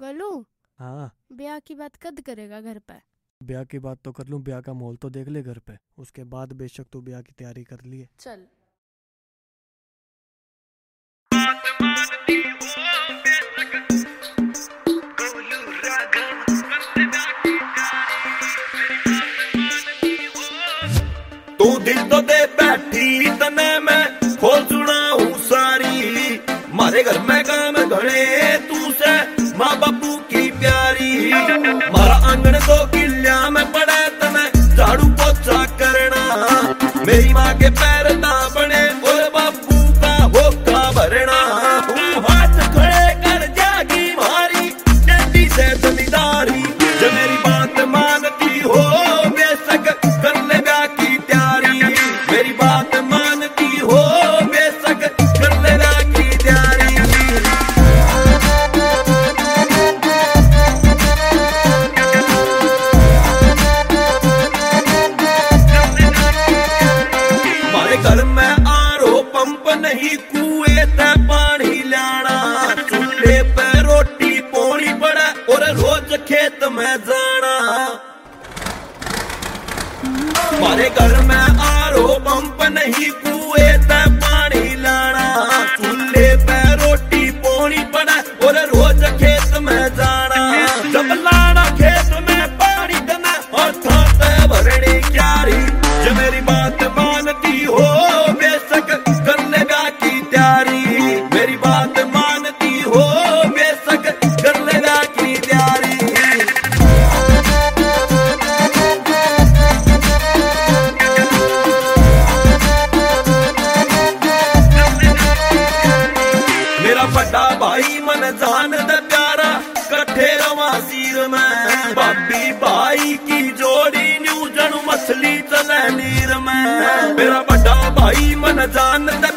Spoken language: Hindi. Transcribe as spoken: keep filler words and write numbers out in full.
गोलू, हाँ, ब्याह की बात कद करेगा घर पे? ब्याह की बात तो कर लूं, ब्याह का माहौल तो देख ले घर पे, उसके बाद बेशक तू ब्याह की तैयारी कर लिए। चल। तू दिल तो दे बैठी तने मैं खोल सुनाऊं सारी, मारे घर में काम घड़े तू से माँ बापू की प्यारी। मारा आंगन दो किलिया में पड़े तने झाड़ू पोछा करना, मेरी माँ के पैर ना बने और बापू का होका भरना। तू हाथ खड़े कर जागी मारी जल्दी से जमींदारी, जो मेरी बात मानती हो बेशक कर ले ब्याह की तैयारी। मेरी बात मानती हो बेशक कर ले ब्याह की तैयारी। हमारे घर में आरो पंप नहीं, कुएं ते पानी लाना, चूल्हे पे रोटी पोनी पड़ा और रोज खेत में जाना। हमारे घर में आरो पंप नहीं, कुएं ते पानी लाना, चूल्हे पे रोटी पोनी पड़ा और रोज खेत में जाना। जब लाना खेत में पानी देना और थाते भरनी क्यारी, जो मेरी बात मानती हो बेशक कर ले ब्याह की तैयारी। मेरी बात मानती हो बेशक कर ले ब्याह की तैयारी। मेरा बड़ा भाई मन जान द प्यारा, कट्ठे रवा सिर में, भाभी भाई की जोड़ी न्यू जनू मछली चले नीर में। मेरा बड़ा भाई मन जान द